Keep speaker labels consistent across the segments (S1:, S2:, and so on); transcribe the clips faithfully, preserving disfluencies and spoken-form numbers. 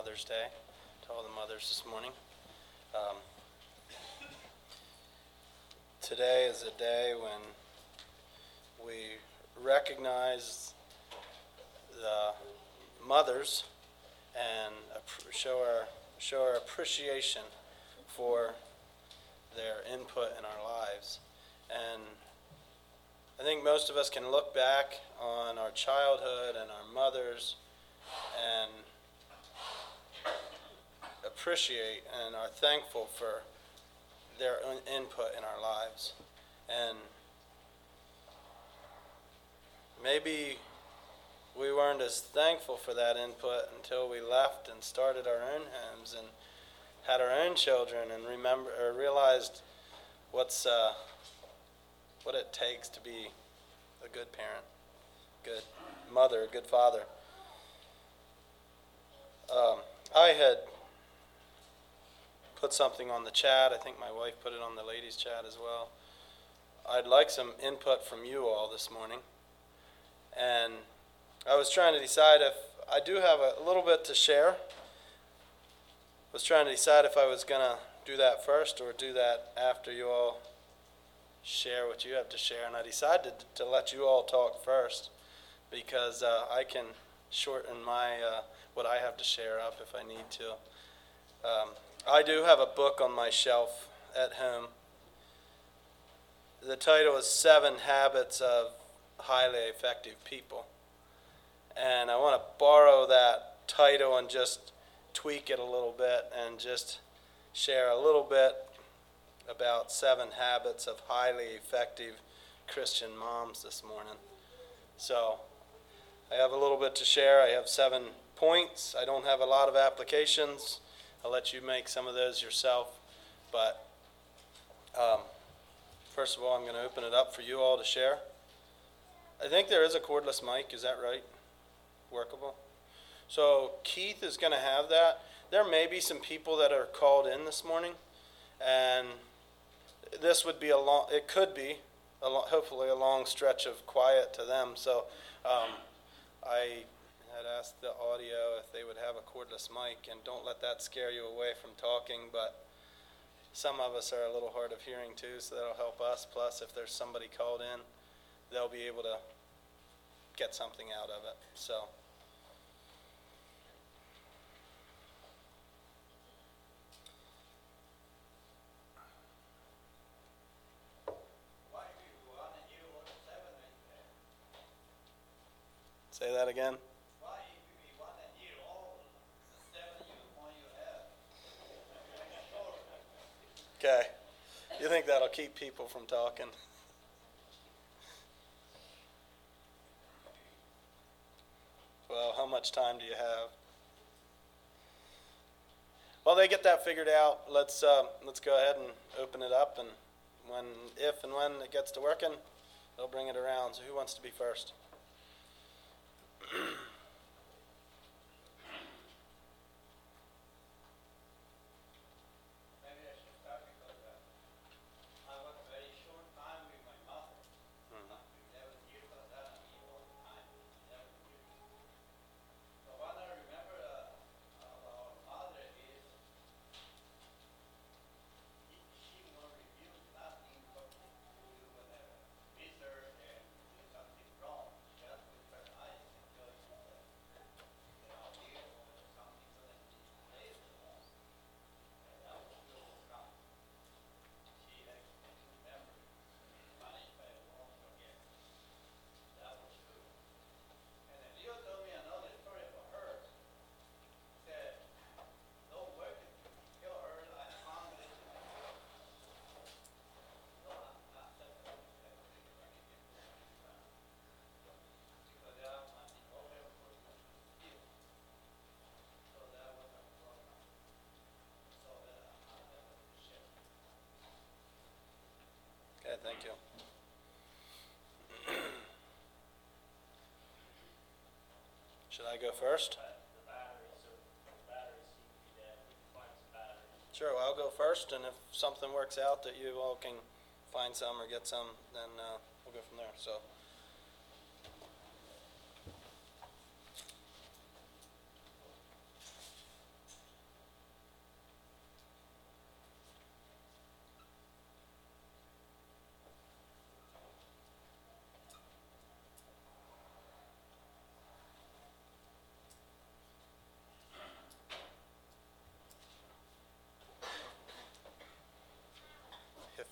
S1: Mother's Day to all the mothers this morning. Um, today is a day when we recognize the mothers and show our show our appreciation for their input in our lives. And I think most of us can look back on our childhood and our mothers and appreciate and are thankful for their own input in our lives. And maybe we weren't as thankful for that input until we left and started our own homes and had our own children and remember or realized what's uh, what it takes to be a good parent, good mother, a good father. Um, I had put something on the chat. I think my wife put it on the ladies' chat as well. I'd like some input from you all this morning. And I was trying to decide if I do have a little bit to share. I was trying to decide if I was going to do that first or do that after you all share what you have to share. And I decided to let you all talk first because uh, I can shorten my uh, what I have to share up if I need to. Um, I do have a book on my shelf at home. The title is Seven Habits of Highly Effective People. And I want to borrow that title and just tweak it a little bit and just share a little bit about seven habits of highly effective Christian moms this morning. So I have a little bit to share. I have seven points. I don't have a lot of applications. I'll let you make some of those yourself. But um, first of all, I'm going to open it up for you all to share. I think there is a cordless mic. Is that right? Workable? So Keith is going to have that. There may be some people that are called in this morning, and this would be a long, it could be, a lo- hopefully a long stretch of quiet to them. So um, I had asked the audio if they would have a cordless mic, and don't let that scare you away from talking, but some of us are a little hard of hearing too, so that'll help us. Plus, if there's somebody called in, they'll be able to get something out of it. So say that again. Okay. You think that'll keep people from talking? Well, how much time do you have? While they get that figured out, let's uh, let's go ahead and open it up, and when, if and when it gets to working, they'll bring it around. So who wants to be first? Okay, thank you. Should I go first? Sure, well, I'll go first, and if something works out that you all can find some or get some, then uh, we'll go from there. So,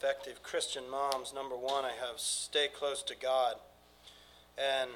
S1: effective Christian moms, number one, I have stay close to God. And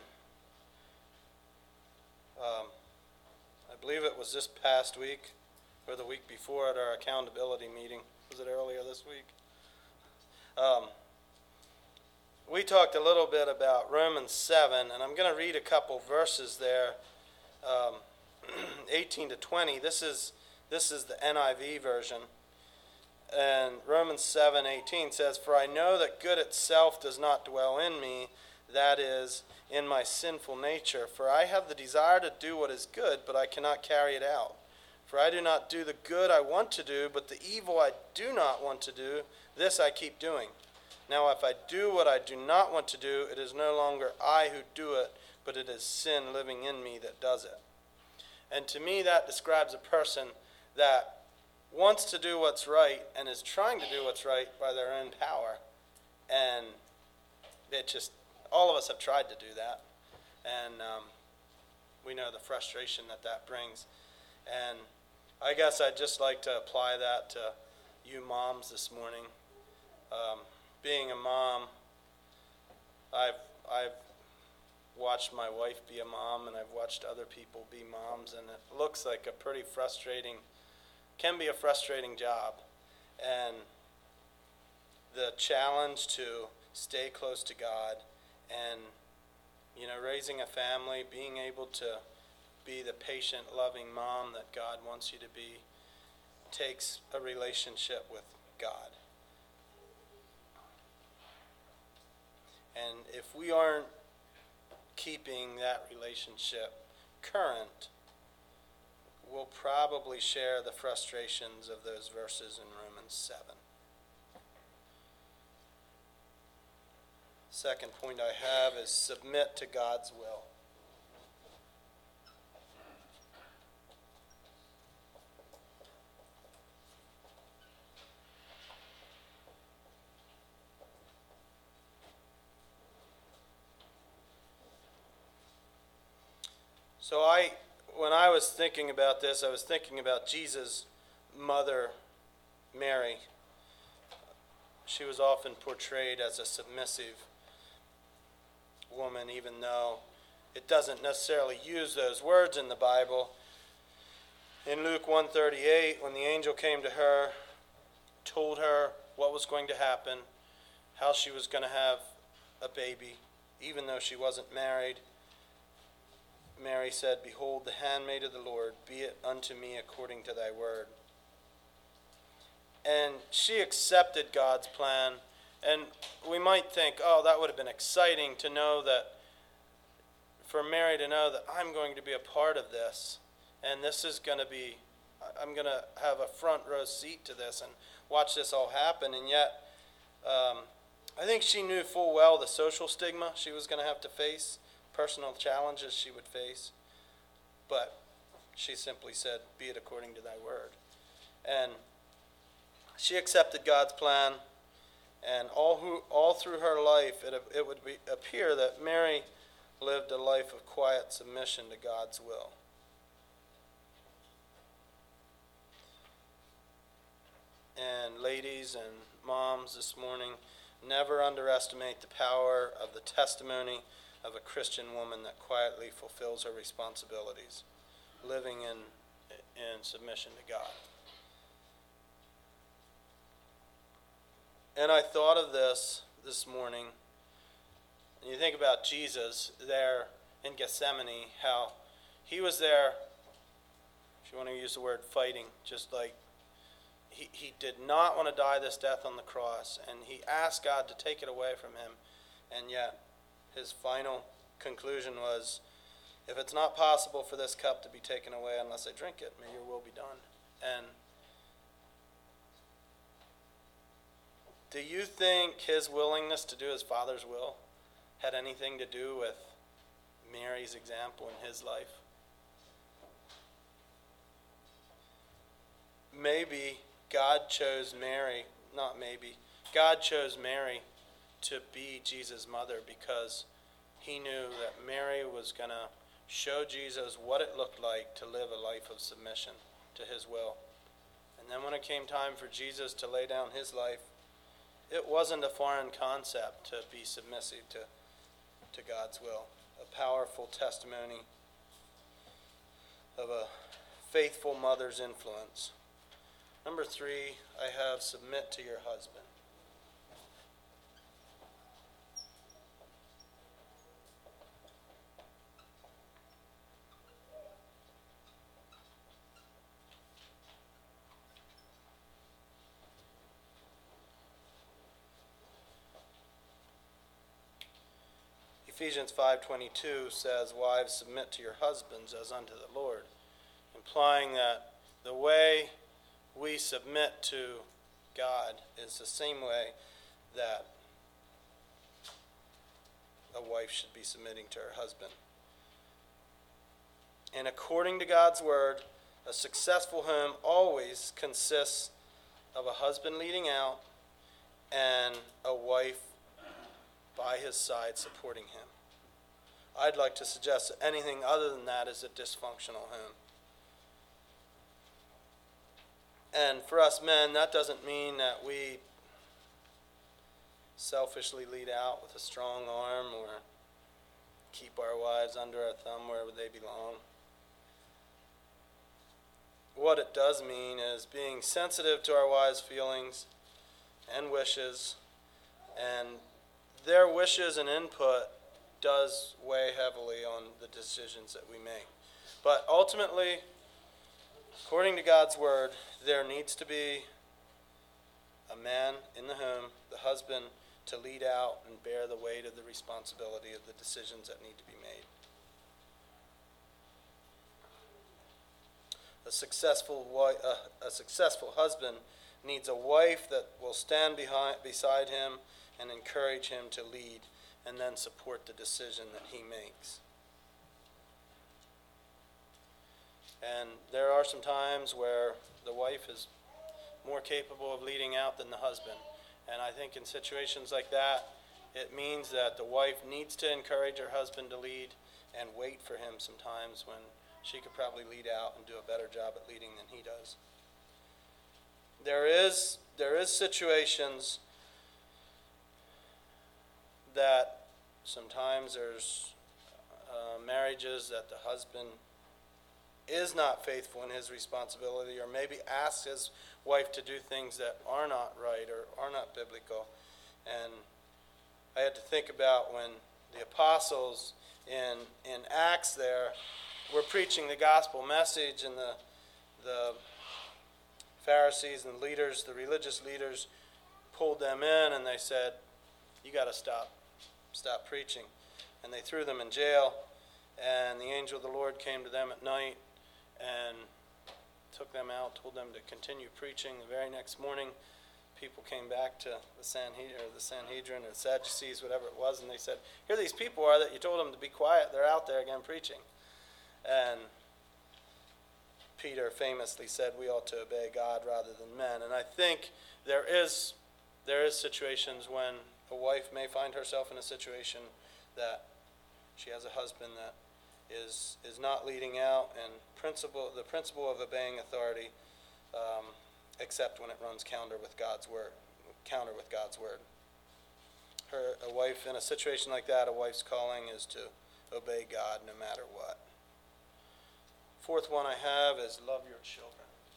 S1: um, I believe it was this past week or the week before at our accountability meeting. Was it earlier this week? Um, we talked a little bit about Romans seven, and I'm going to read a couple verses there, um, eighteen to twenty. This is this is the N I V version. And Romans seven eighteen says, "For I know that good itself does not dwell in me, that is, in my sinful nature. For I have the desire to do what is good, but I cannot carry it out. For I do not do the good I want to do, but the evil I do not want to do, this I keep doing. Now if I do what I do not want to do, it is no longer I who do it, but it is sin living in me that does it." And to me that describes a person that wants to do what's right and is trying to do what's right by their own power. And it just, all of us have tried to do that. And um, we know the frustration that that brings. And I guess I'd just like to apply that to you moms this morning. Um, being a mom, I've, I've watched my wife be a mom, and I've watched other people be moms, and it looks like a pretty frustrating can be a frustrating job. And the challenge to stay close to God and, you know, raising a family, being able to be the patient, loving mom that God wants you to be, takes a relationship with God. And if we aren't keeping that relationship current, we'll probably share the frustrations of those verses in Romans seven. Second point I have is submit to God's will. So I When I was thinking about this, I was thinking about Jesus' mother, Mary. She was often portrayed as a submissive woman, even though it doesn't necessarily use those words in the Bible. In Luke one thirty-eight, when the angel came to her, told her what was going to happen, how she was going to have a baby, even though she wasn't married, Mary said, "Behold, the handmaid of the Lord, be it unto me according to thy word." And she accepted God's plan. And we might think, oh, that would have been exciting to know that, for Mary to know that I'm going to be a part of this. And this is going to be, I'm going to have a front row seat to this and watch this all happen. And yet, um, I think she knew full well the social stigma she was going to have to face, personal challenges she would face, but she simply said, "Be it according to thy word." And she accepted God's plan, and all who, all through her life, it, it would be, appear that Mary lived a life of quiet submission to God's will. And ladies and moms this morning, never underestimate the power of the testimony of a Christian woman that quietly fulfills her responsibilities, living in in submission to God. And I thought of this this morning. And you think about Jesus there in Gethsemane, how he was there, if you want to use the word fighting, just like he, he did not want to die this death on the cross, and he asked God to take it away from him, and yet his final conclusion was, if it's not possible for this cup to be taken away unless I drink it, may your will be done. And do you think his willingness to do his Father's will had anything to do with Mary's example in his life? Maybe God chose Mary, not maybe, God chose Mary to be Jesus' mother because he knew that Mary was going to show Jesus what it looked like to live a life of submission to his will. And then when it came time for Jesus to lay down his life, it wasn't a foreign concept to be submissive to, to God's will. A powerful testimony of a faithful mother's influence. Number three, I have submit to your husband. Ephesians five twenty-two says, "Wives, submit to your husbands as unto the Lord," implying that the way we submit to God is the same way that a wife should be submitting to her husband. And according to God's word, a successful home always consists of a husband leading out and a wife by his side supporting him. I'd like to suggest that anything other than that is a dysfunctional home. And for us men, that doesn't mean that we selfishly lead out with a strong arm or keep our wives under our thumb wherever they belong. What it does mean is being sensitive to our wives' feelings and wishes, and their wishes and input does weigh heavily on the decisions that we make. But ultimately, according to God's word, there needs to be a man in the home, the husband, to lead out and bear the weight of the responsibility of the decisions that need to be made. A successful wife, uh, a successful husband needs a wife that will stand behind, beside him and encourage him to lead and then support the decision that he makes. And there are some times where the wife is more capable of leading out than the husband. And I think in situations like that, it means that the wife needs to encourage her husband to lead and wait for him sometimes when she could probably lead out and do a better job at leading than he does. There is, there is situations that sometimes there's uh, marriages that the husband is not faithful in his responsibility, or maybe asks his wife to do things that are not right or are not biblical. And I had to think about when the apostles in in Acts there were preaching the gospel message, and the the Pharisees and leaders, the religious leaders, pulled them in and they said, "You got to stop, stop preaching." And they threw them in jail, and the angel of the Lord came to them at night and took them out, told them to continue preaching. The very next morning, people came back to the Sanhedrin, or the Sanhedrin, or the Sadducees, whatever it was, and they said, "Here these people are that you told them to be quiet. They're out there again preaching." And Peter famously said, "We ought to obey God rather than men." And I think there is there is situations when a wife may find herself in a situation that she has a husband that is is not leading out, and principle the principle of obeying authority, um, except when it runs counter with God's word. Counter with God's word. Her a wife in a situation like that, a wife's calling is to obey God no matter what. Fourth one I have is love your children.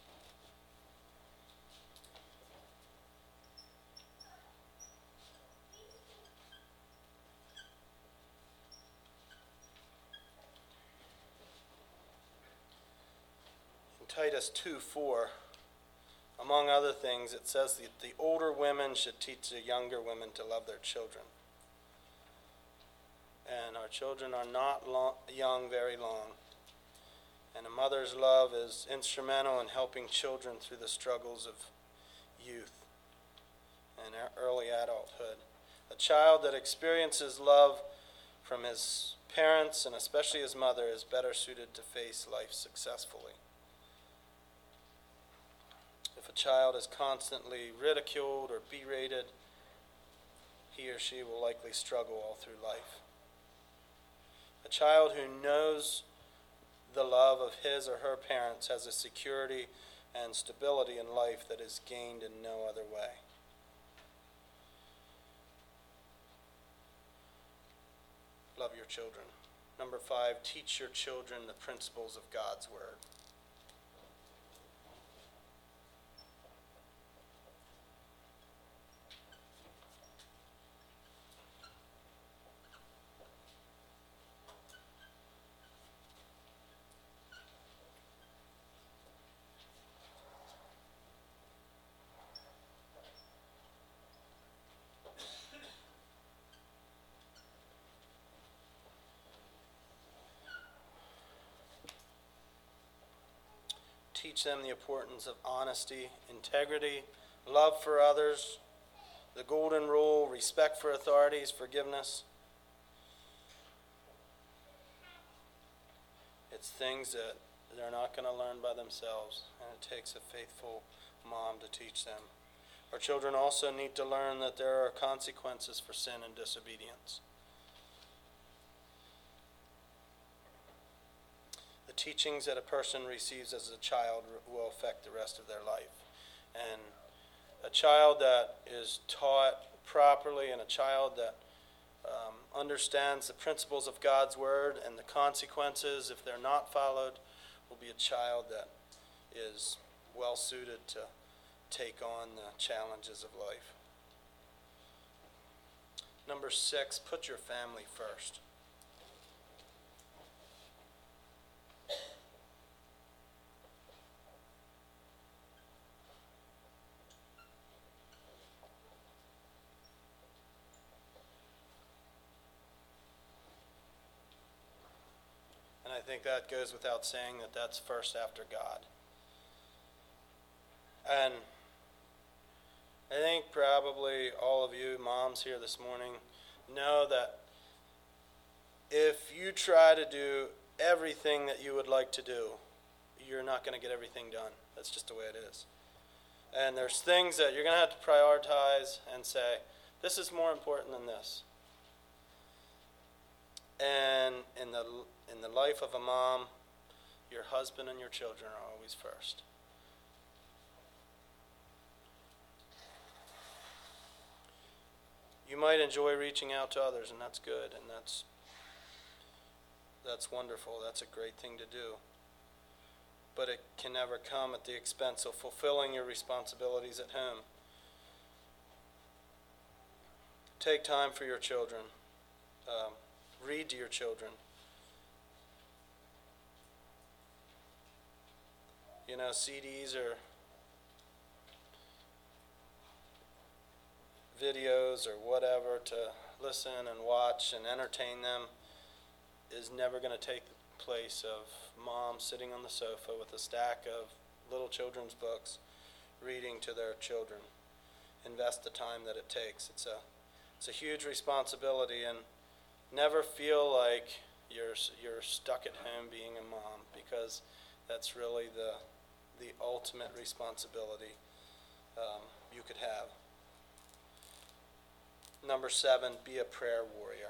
S1: Titus two four, among other things, it says that the older women should teach the younger women to love their children. And our children are not long, young very long. And a mother's love is instrumental in helping children through the struggles of youth and early adulthood. A child that experiences love from his parents, and especially his mother, is better suited to face life successfully. If a child is constantly ridiculed or berated, he or she will likely struggle all through life. A child who knows the love of his or her parents has a security and stability in life that is gained in no other way. your children. Number five, teach your children the principles of God's word. Teach them the importance of honesty, integrity, love for others, the golden rule, respect for authorities, forgiveness. It's things that they're not going to learn by themselves, and it takes a faithful mom to teach them. Our children also need to learn that there are consequences for sin and disobedience. The teachings that a person receives as a child will affect the rest of their life. And a child that is taught properly and a child that um, understands the principles of God's word and the consequences if they're not followed will be a child that is well suited to take on the challenges of life. Number six, put your family first. I think that goes without saying that that's first after God. And I think probably all of you moms here this morning know that if you try to do everything that you would like to do, you're not going to get everything done. That's just the way it is. And there's things that you're going to have to prioritize and say, this is more important than this. And in the in the life of a mom, your husband and your children are always first. You might enjoy reaching out to others, and that's good, and that's that's wonderful. That's a great thing to do. But it can never come at the expense of fulfilling your responsibilities at home. Take time for your children. Um, read to your children. You know, C Ds or videos or whatever to listen and watch and entertain them is never going to take the place of mom sitting on the sofa with a stack of little children's books reading to their children. Invest the time that it takes. It's a it's a huge responsibility, and never feel like you're you're stuck at home being a mom, because that's really the the ultimate responsibility um, you could have. Number seven, be a prayer warrior.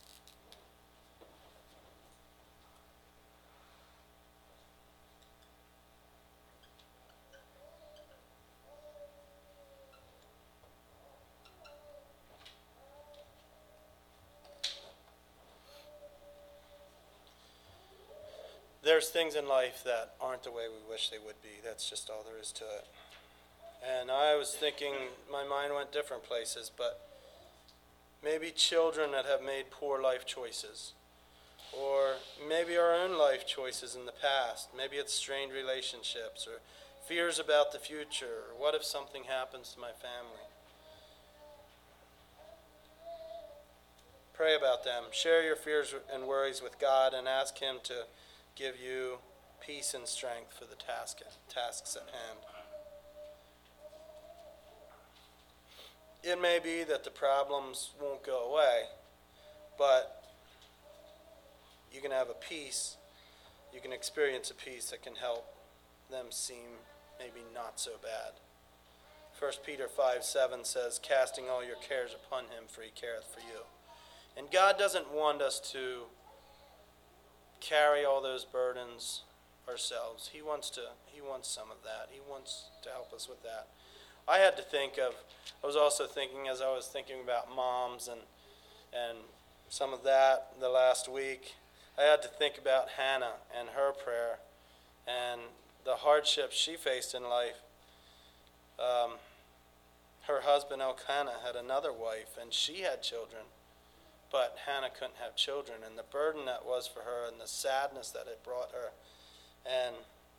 S1: There's things in life that aren't the way we wish they would be. That's just all there is to it. And I was thinking, my mind went different places, but maybe children that have made poor life choices, or maybe our own life choices in the past. Maybe it's strained relationships, or fears about the future, or what if something happens to my family. Pray about them. Share your fears and worries with God and ask Him to give you peace and strength for the task, tasks at hand. It may be that the problems won't go away, but you can have a peace, you can experience a peace that can help them seem maybe not so bad. First Peter five seven says, casting all your cares upon Him, for He careth for you. And God doesn't want us to carry all those burdens ourselves. He wants to, He wants some of that. He wants to help us with that. I had to think of, I was also thinking as I was thinking about moms and and some of that the last week, I had to think about Hannah and her prayer and the hardships she faced in life. Um, her husband Elkanah had another wife, and she had children, but Hannah couldn't have children, and the burden that was for her and the sadness that it brought her. And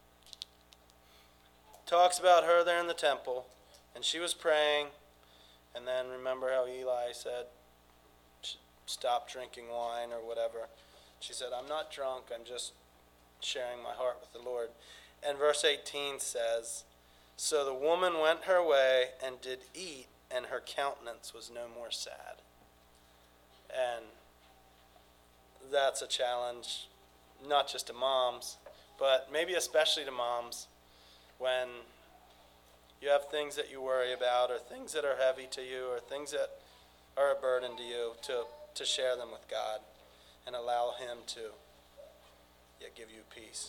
S1: talks about her there in the temple, and she was praying, and then remember how Eli said, stop drinking wine or whatever. She said, I'm not drunk, I'm just sharing my heart with the Lord. And verse eighteen says, so the woman went her way and did eat, and her countenance was no more sad. And that's a challenge, not just to moms, but maybe especially to moms, when you have things that you worry about, or things that are heavy to you, or things that are a burden to you, to, to share them with God and allow Him to yeah, give you peace.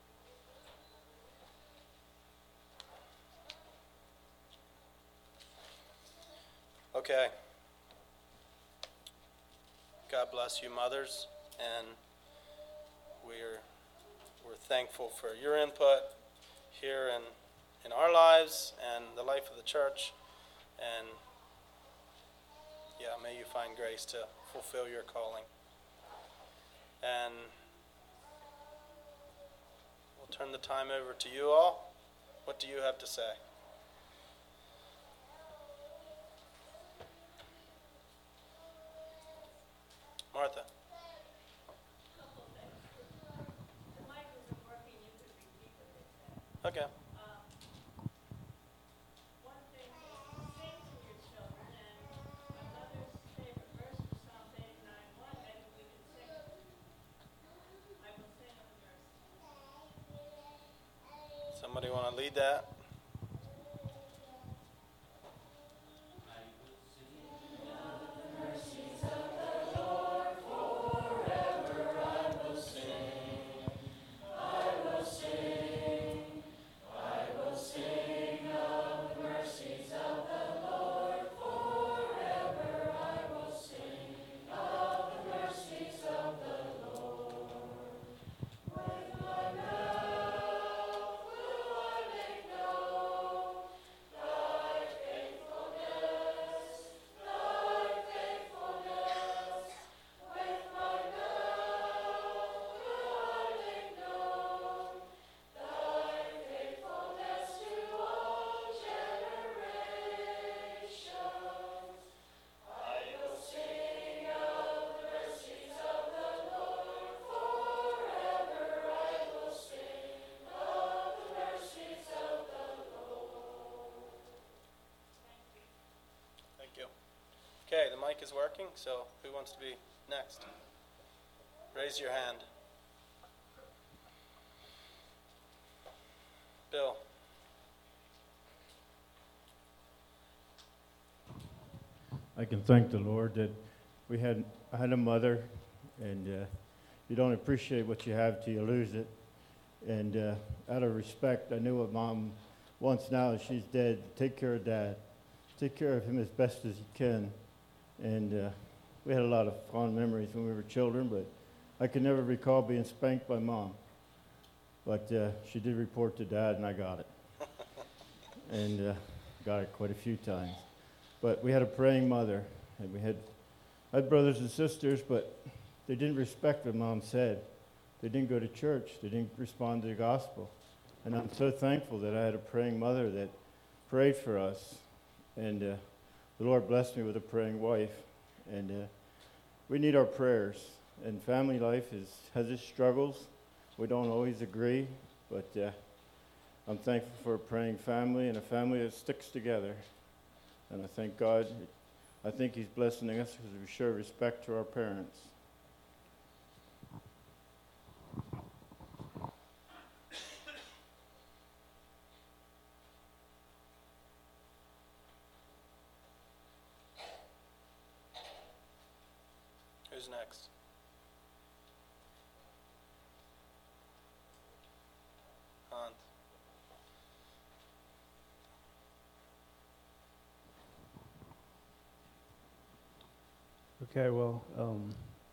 S1: Okay. God bless you, mothers, and we're we're thankful for your input here in in our lives and the life of the church. And yeah, may you find grace to fulfill your calling. And we'll turn the time over to you all. What do you have to say? Martha. Okay. Somebody want to lead that? Okay, the mic is working, so who wants to be next? Raise your hand. Bill.
S2: I can thank the Lord that we had I had a mother, and uh, you don't appreciate what you have till you lose it. And uh, out of respect, I knew what Mom wants now. She's dead. Take care of Dad. Take care of him as best as you can. And uh, we had a lot of fond memories when we were children, but I can never recall being spanked by Mom. But uh, she did report to Dad, and I got it. and uh, got it quite a few times. But we had a praying mother, and we had, I had brothers and sisters, but they didn't respect what Mom said. They didn't go to church. They didn't respond to the gospel. And I'm so thankful that I had a praying mother that prayed for us. And uh, the Lord blessed me with a praying wife. And uh, we need our prayers. And family life is has its struggles. We don't always agree, but uh, I'm thankful for a praying family and a family that sticks together. And I thank God. I think He's blessing us because we show respect to our parents.
S1: Who's next? Hans.
S3: Okay, well, um,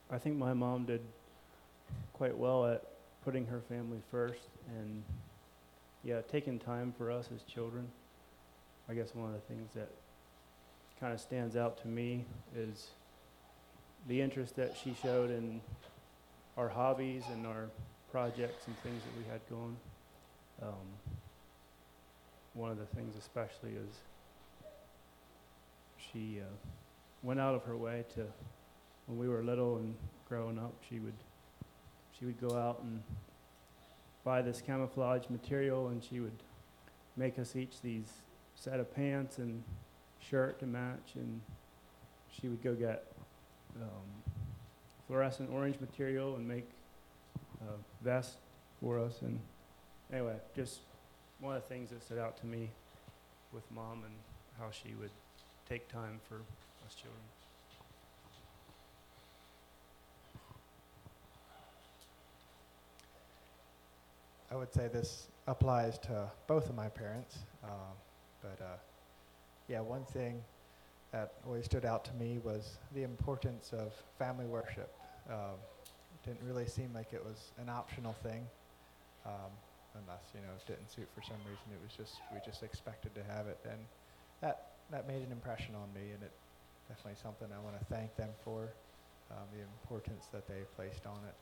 S3: I think my mom did quite well at putting her family first and, yeah, taking time for us as children. I guess one of the things that kind of stands out to me is the interest that she showed in our hobbies and our projects and things that we had going. Um, one of the things especially is she uh, went out of her way to, when we were little and growing up, she would she would go out and buy this camouflage material, and she would make us each these set of pants and shirt to match, and she would go get um, fluorescent orange material and make a vest for us. And anyway, just one of the things that stood out to me with Mom and how she would take time for us children.
S4: I would say this applies to both of my parents, um, but uh, yeah, one thing that always stood out to me was the importance of family worship. Um, it didn't really seem like it was an optional thing, um, unless, you know, it didn't suit for some reason. It was just, we just expected to have it, and that, that made an impression on me, and it definitely something I want to thank them for, um, the importance that they placed on it.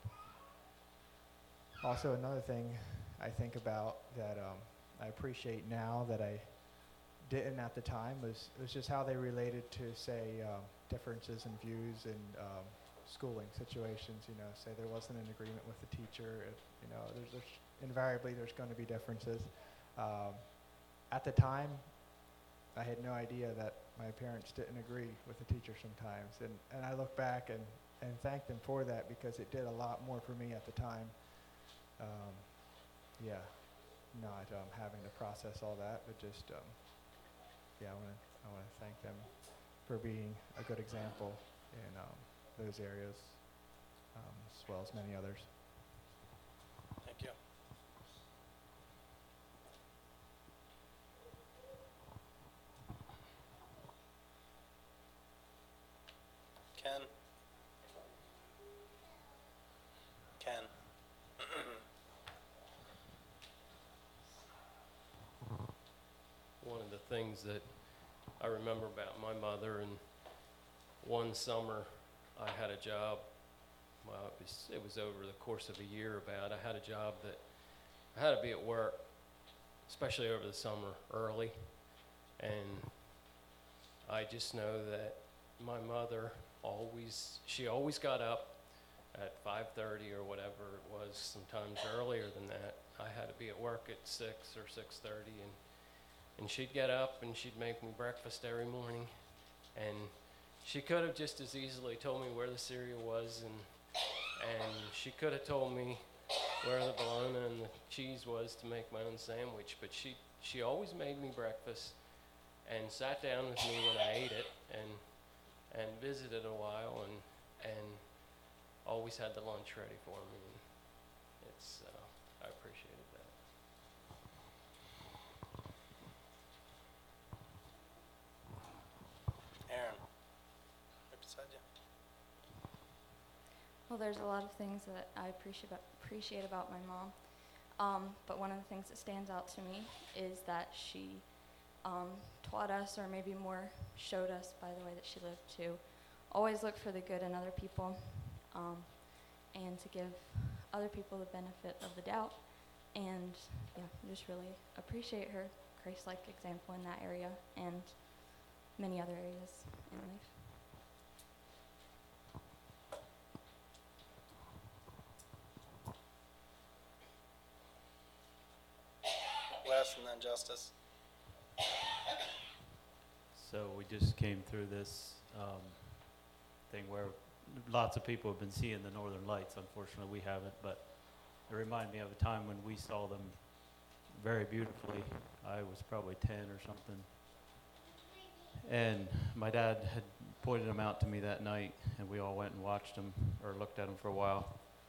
S4: Also, another thing I think about that um, I appreciate now that I didn't at the time was was just how they related to, say, um, differences in views in um, schooling situations. You know, say there wasn't an agreement with the teacher. If, you know, there's, there's invariably there's going to be differences. Um, at the time, I had no idea that my parents didn't agree with the teacher sometimes, and and I look back and and thank them for that, because it did a lot more for me at the time. Um, yeah, not um, having to process all that, but just, um, yeah, I want to I want to thank them for being a good example in um, those areas, um, as well as many others.
S1: Thank you. Ken? Ken?
S5: One of the things that I remember about my mother, and one summer I had a job, well, it was, it was over the course of a year about, I had a job that I had to be at work, especially over the summer, early, and I just know that my mother always, she always got up at five thirty or whatever it was, sometimes earlier than that. I had to be at work at six or six thirty, and And she'd get up and she'd make me breakfast every morning. And she could have just as easily told me where the cereal was, and and she could have told me where the bologna and the cheese was to make my own sandwich. But she she always made me breakfast and sat down with me when I ate it, and and visited a while, and and always had the lunch ready for me. And it's uh, I appreciated that.
S1: Aaron, right beside you.
S6: Well, there's a lot of things that I appreciate about, appreciate about my mom, um, but one of the things that stands out to me is that she um, taught us, or maybe more showed us by the way that she lived, to always look for the good in other people, um, and to give other people the benefit of the doubt. And yeah, I just really appreciate her Christ-like example in that area and many other areas in life.
S1: Wes and then Justice.
S7: So we just came through this um, thing where lots of people have been seeing the northern lights. Unfortunately, we haven't, but it reminded me of a time when we saw them very beautifully. I was probably ten or something. And my dad had pointed them out to me that night, and we all went and watched them, or looked at them for a while.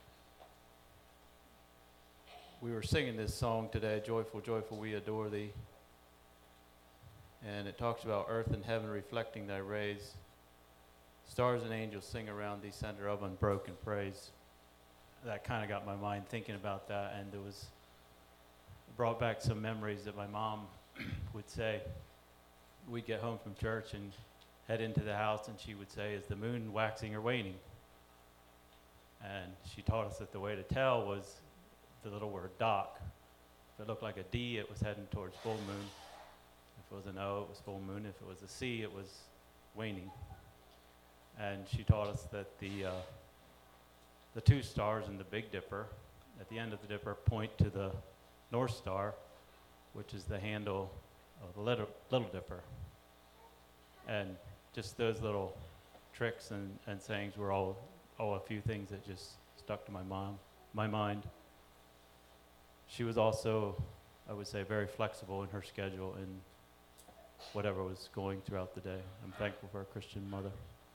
S7: We were singing this song today, Joyful, Joyful, We Adore Thee. And it talks about earth and heaven reflecting thy rays. stars and angels sing around thee, center of unbroken praise. That kind of got my mind thinking about that, and it was brought back some memories that my mom would say. We'd get home from church and head into the house, and she would say, "Is the moon waxing or waning?" And she taught us that the way to tell was the little word dock. If it looked like a D, it was heading towards full moon. If it was an O, it was full moon. If it was a C, it was waning. And she taught us that the uh, the two stars in the Big Dipper, at the end of the dipper, point to the North Star, which is the handle of the Little, little Dipper. And just those little tricks and, and sayings were all, all a few things that just stuck to my mom, my mind. She was also, I would say, very flexible in her schedule and whatever was going throughout the day. I'm thankful for a Christian mother.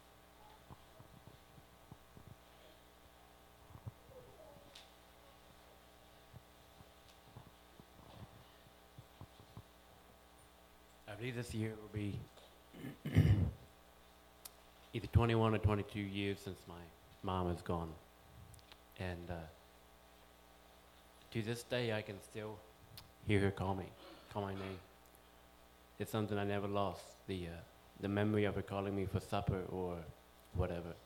S8: I believe this year will be either twenty-one or twenty-two years since my mom is gone. And uh, to this day, I can still hear her call me, call my name. It's something I never lost, the, uh, the memory of her calling me for supper or whatever.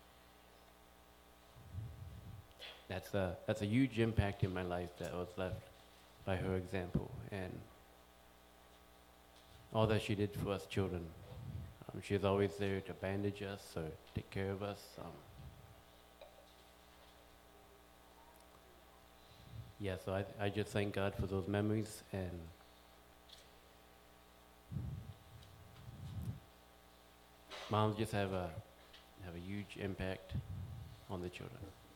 S8: That's a, that's a huge impact in my life that was left by her example. And all that she did for us children. Um, she was always there to bandage us or take care of us. Um, yeah, so I, I just thank God for those memories, and moms just have a have a huge impact on the children.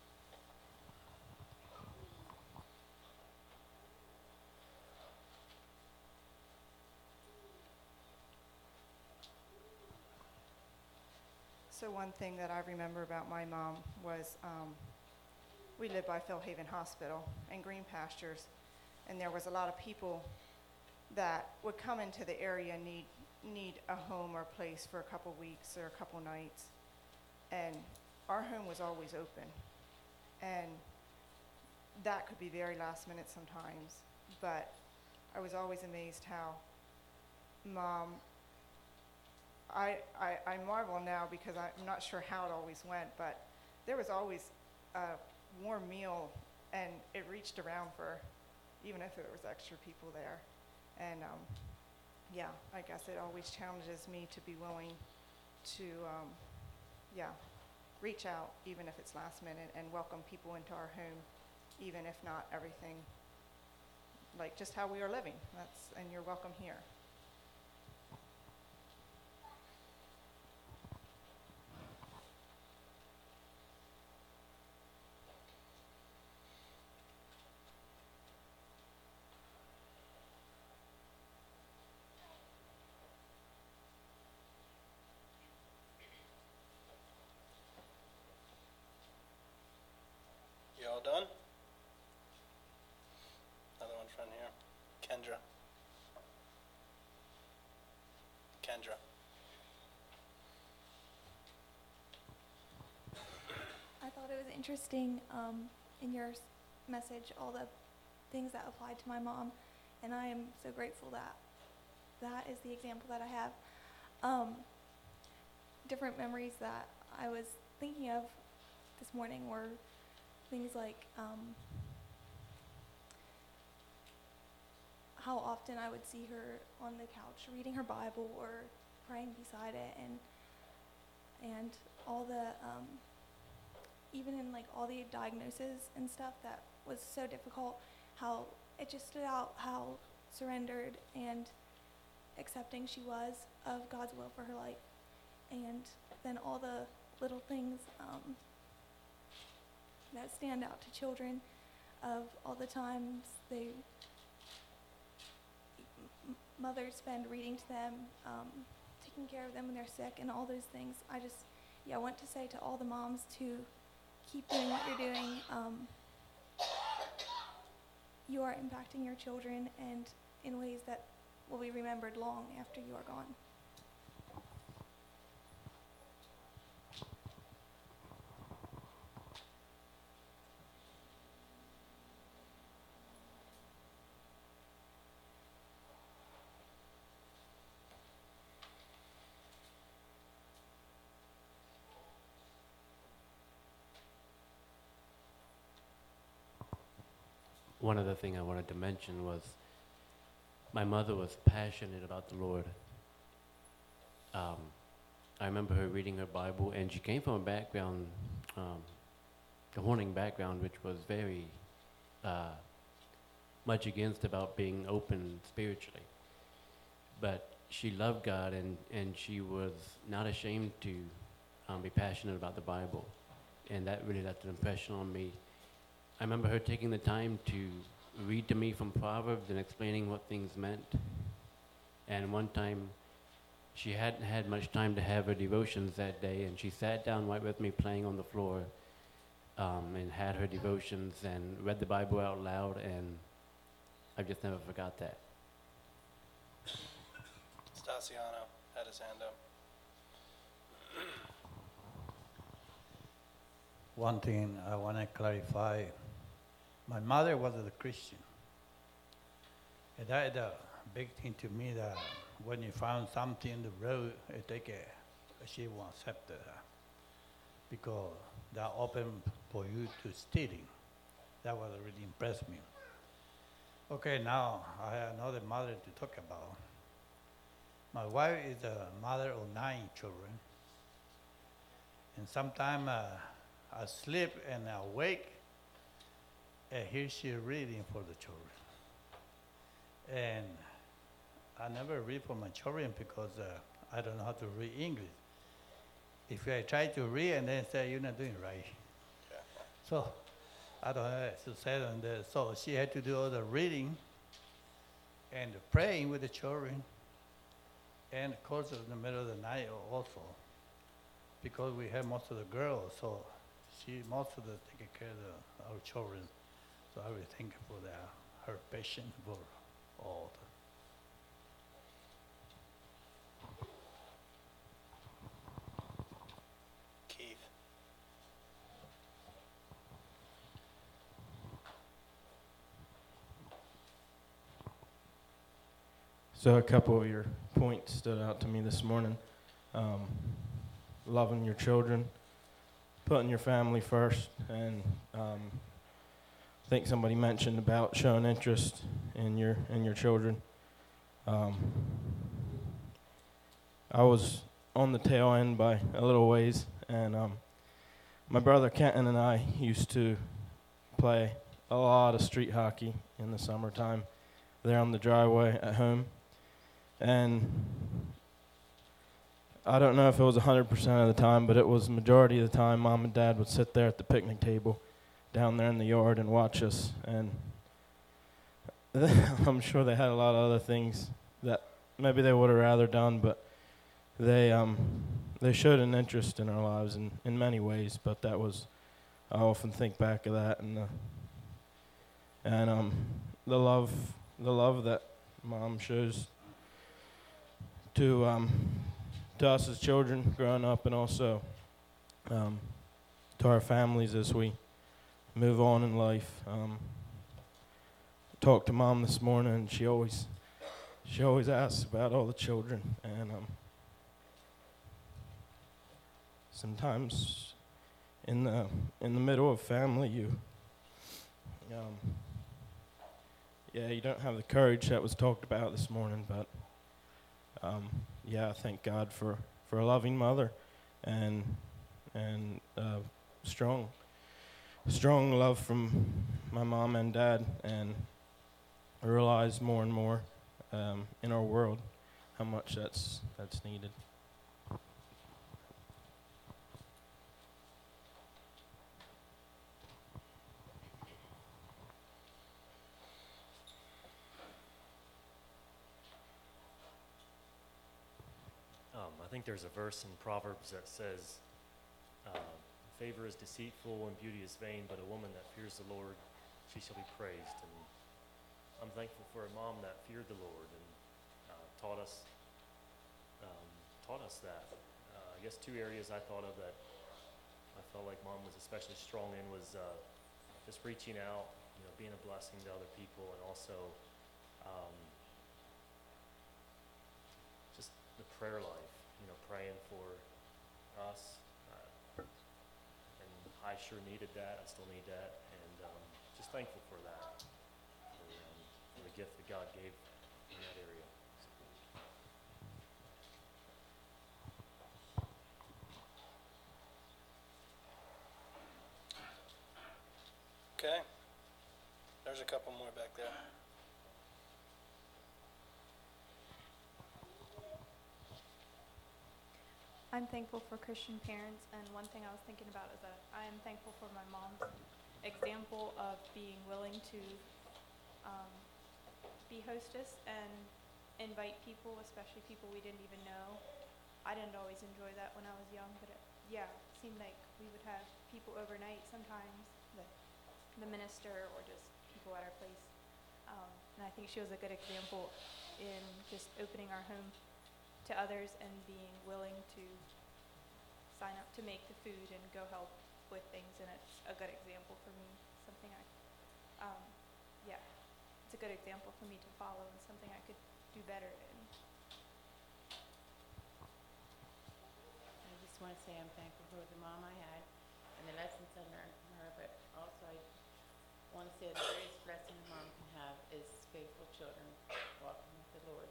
S9: So one thing that I remember about my mom was um, we lived by Philhaven Hospital and Green Pastures, and there was a lot of people that would come into the area and need, need a home or place for a couple weeks or a couple nights. And our home was always open. And that could be very last minute sometimes, but I was always amazed how Mom I, I, I marvel now because I'm not sure how it always went, but there was always a warm meal, and it reached around for, even if it was extra people there. And um, yeah, I guess it always challenges me to be willing to, um, yeah, reach out, even if it's last minute, and welcome people into our home, even if not everything, like just how we are living. That's, and you're welcome here.
S1: You all done? Another one from here. Kendra. Kendra.
S6: I thought it was interesting um, in your s- message, all the things that applied to my mom, and I am so grateful that that is the example that I have. Um, different memories that I was thinking of this morning were things like um, how often I would see her on the couch reading her Bible or praying beside it, and and all the um, even in like all the diagnoses and stuff that was so difficult, how it just stood out how surrendered and accepting she was of God's will for her life, and then all the little things um, that stand out to children of all the times they m- mothers spend reading to them, um, taking care of them when they're sick, and all those things. I just, yeah, I want to say to all the moms to keep doing what you're doing. Um, you are impacting your children, and in ways that will be remembered long after you are gone.
S8: one other thing I wanted to mention was my mother was passionate about the Lord. Um, I remember her reading her Bible, and she came from a background, um, a Horning background, which was very uh, much against about being open spiritually. But she loved God, and, and she was not ashamed to um, be passionate about the Bible. And that really left an impression on me. I remember her taking the time to read to me from Proverbs and explaining what things meant. And one time, she hadn't had much time to have her devotions that day, and she sat down right with me playing on the floor um, and had her devotions and read the Bible out loud, and I've just never forgot that.
S1: Staciano had his hand up.
S10: One thing I want to clarify, my mother was a Christian. And that is a big thing to me, that when you found something in the road, I take it, she won't accept it. Because that open for you to stealing. That was really impressed me. Okay, now I have another mother to talk about. My wife is a mother of nine children. And sometimes uh, I sleep and I wake, and here she reading for the children. And I never read for my children because uh, I don't know how to read English. If I try to read and then say, you're not doing it right.
S1: Yeah.
S10: So I don't know what to say on that. So she had to do all the reading and the praying with the children, and of course in the middle of the night also, because we have most of the girls, so she most of the taking care of the, our children. So I really thank her for that, her patience for all. The,
S1: Keith.
S11: So a couple of your points stood out to me this morning. Um, loving your children, putting your family first, and um, I think somebody mentioned about showing interest in your in your children. Um, I was on the tail end by a little ways, and um, my brother Kenton and I used to play a lot of street hockey in the summertime there on the driveway at home. And I don't know if it was one hundred percent of the time, but it was majority of the time Mom and Dad would sit there at the picnic table down there in the yard and watch us. And I'm sure they had a lot of other things that maybe they would have rather done, but they um, they showed an interest in our lives in, in many ways. But that was, I often think back of that, and the, and um, the love the love that Mom shows to um, to us as children growing up, and also um, to our families as we move on in life. Um, talked to Mom this morning, and she always she always asks about all the children, and um, sometimes in the in the middle of family, you um, yeah, you don't have the courage that was talked about this morning, but. Um, yeah, I thank God for, for a loving mother, and and uh, strong strong love from my mom and dad, and I realize more and more um, in our world how much that's that's needed.
S12: Um, I think there's a verse in Proverbs that says, uh, favor is deceitful and beauty is vain, but a woman that fears the Lord, she shall be praised. And I'm thankful for a mom that feared the Lord and uh, taught us um, taught us that. Uh, I guess two areas I thought of that I felt like mom was especially strong in was uh, just reaching out, you know, being a blessing to other people, and also um, just the prayer life, you know, praying for us. Uh, and I sure needed that. I still need that. And um, just thankful for that. gift that God gave in that area.
S1: Okay. There's a couple more back there.
S13: I'm thankful for Christian parents, and one thing I was thinking about is that I am thankful for my mom's example of being willing to um, be hostess and invite people, especially people we didn't even know. I didn't always enjoy that when I was young, but it, yeah, it seemed like we would have people overnight sometimes, the, the minister or just people at our place. Um, and I think she was a good example in just opening our home to others and being willing to sign up to make the food and go help with things, and it's a good example for me, something I, um, yeah, it's a good example for me to follow and something I could do better in.
S14: I just want to say I'm thankful for the mom I had and the lessons I learned from her, but also I want to say the greatest blessing a mom can have is faithful children walking with the Lord.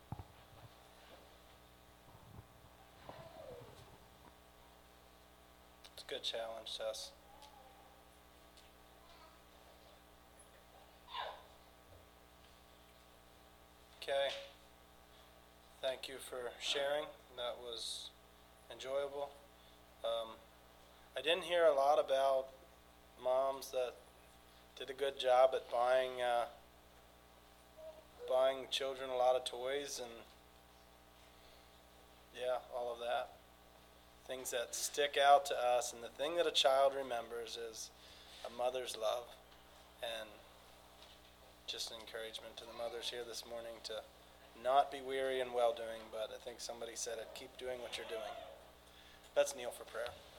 S1: It's a good challenge, Tess. Okay. Thank you for sharing. That was enjoyable. Um, I didn't hear a lot about moms that did a good job at buying uh, buying children a lot of toys and yeah, all of that. Things that stick out to us, and the thing that a child remembers is a mother's love. And just an encouragement to the mothers here this morning to not be weary in well-doing, but I think somebody said it, keep doing what you're doing. Let's kneel for prayer.